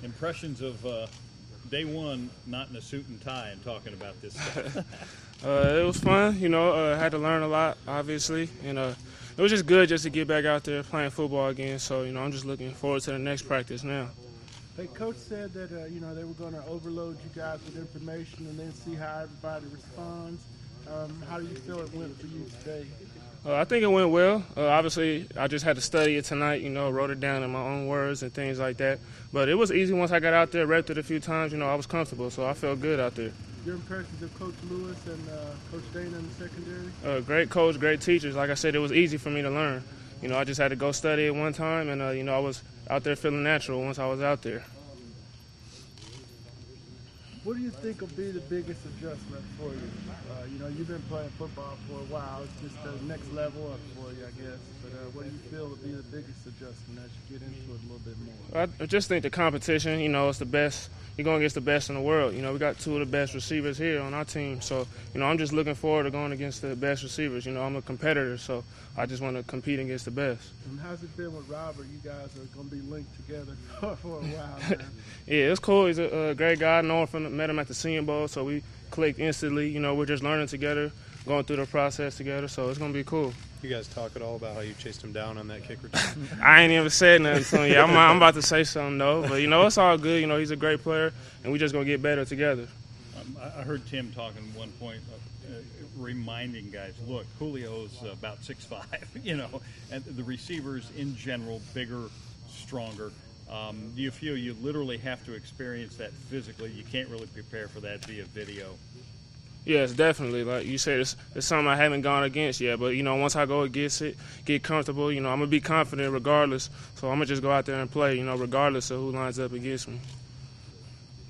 Impressions of day one, not in a suit and tie, and talking about this stuff. It was fun, I had to learn a lot, obviously, and it was just good just to get back out there playing football again. So, I'm just looking forward to the next practice now. Hey, Coach said that, they were going to overload you guys with information and then see how everybody responds. How do you feel it went for you today? I think it went well. Obviously, I just had to study it tonight, wrote it down in my own words and things like that. But it was easy once I got out there, repped it a few times, I was comfortable, so I felt good out there. Your impressions of Coach Lewis and Coach Dana in the secondary? Great coach, great teachers. Like I said, it was easy for me to learn. I just had to go study it one time, and, I was out there feeling natural once I was out there. What do you think will be the biggest adjustment for you? You've been playing football for a while. It's just the next level up for you, I guess. But what do you feel will be the biggest adjustment as you get into it a little bit more? I just think the competition, it's the best. You're going against the best in the world. We got two of the best receivers here on our team. So, I'm just looking forward to going against the best receivers. I'm a competitor, so I just want to compete against the best. And how's it been with Robert? You guys are going to be linked together for a while now. Yeah, it's cool. He's a great guy. Met him at the Senior Bowl, so we clicked instantly. We're just learning together, going through the process together, so it's going to be cool. You guys talk at all about how you chased him down on that kick return? I ain't even said nothing to him yet. I'm about to say something, though. But, it's all good. He's a great player, and we just going to get better together. I heard Tim talking at one point, reminding guys, look, Julio's about 6'5", and the receivers in general, bigger, stronger. Do you feel you literally have to experience that physically? You can't really prepare for that via video. Yes, definitely. Like you said, it's something I haven't gone against yet. But, once I go against it, get comfortable, I'm going to be confident regardless. So I'm going to just go out there and play, regardless of who lines up against me.